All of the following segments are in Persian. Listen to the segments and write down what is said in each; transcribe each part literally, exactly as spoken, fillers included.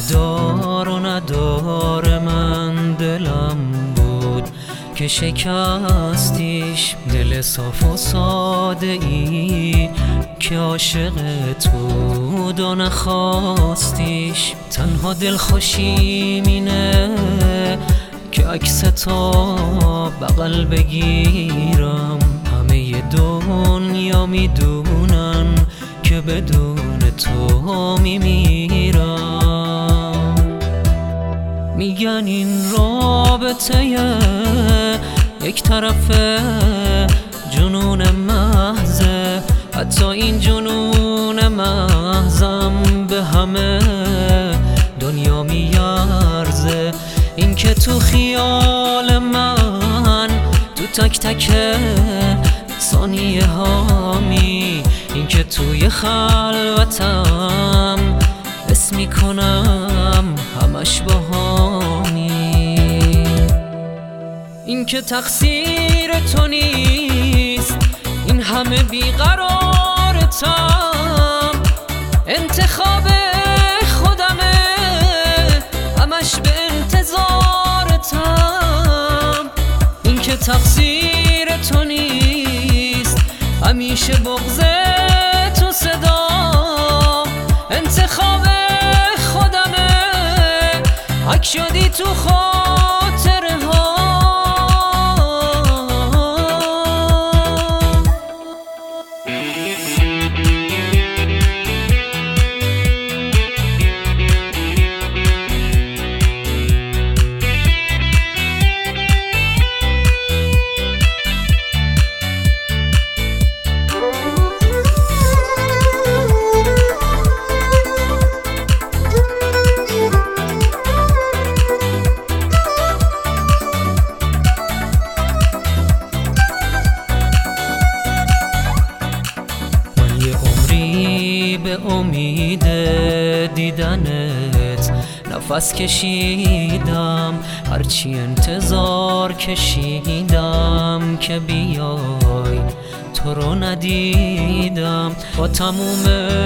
دار و ندار من دلم بود که شکستیش، دل صاف و ساده ای که عاشقت بود و نخواستیش. تنها دل خوشیم اینه که عکس تو بغل بگیرم، همه دنیا میدونن که بدون تو میمیرم. میگن این رابطه یک طرفه جنون محضه، حتی این جنون محضم به همه دنیا میارزه. این که تو خیال من تو تک تک ثانیه هامی، این که توی خلوتم حس میکنم همش باهامی. این که تقصیر تو نیست این همه بیقرارتم، انتخاب خودمه همش به انتظارتم. این که تقصیر تو نیست همیشه بغض تو صدا، انتخاب خودمه حک شدی تو خاطره ها. به امید دیدنت نفس کشیدم، هرچی انتظار کشیدم که بیای تو رو ندیدم. با تموم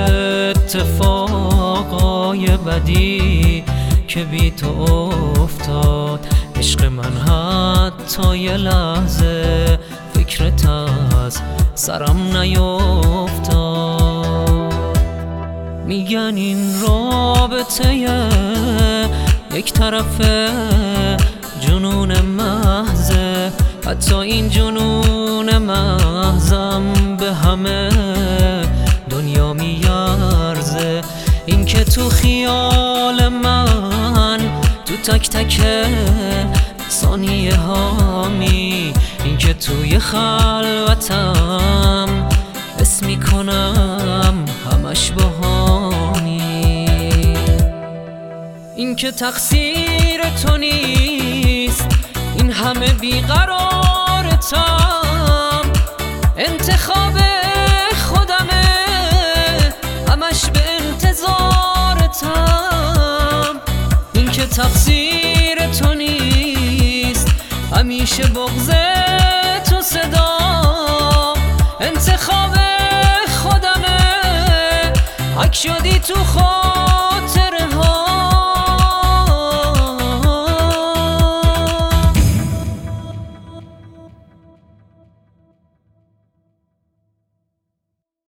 اتفاقای بدی که بی تو افتاد، عشق من حتی یه لحظه فکرت از سرم نیفتاد. میگن این رابطه یک طرفه جنون محضه، حتی این جنون محضم به همه دنیا میارزه. این که تو خیال من تو تک تک ثانیه هامی، این که توی خلوتم حس میکنم همش باهامی. این که تقصیر تو نیست این همه بیقرارتم، انتخاب خودمه همش به انتظارتم. این که تقصیر تو نیست همیشه بغض تو صدا، انتخاب خودمه حک شدی تو خود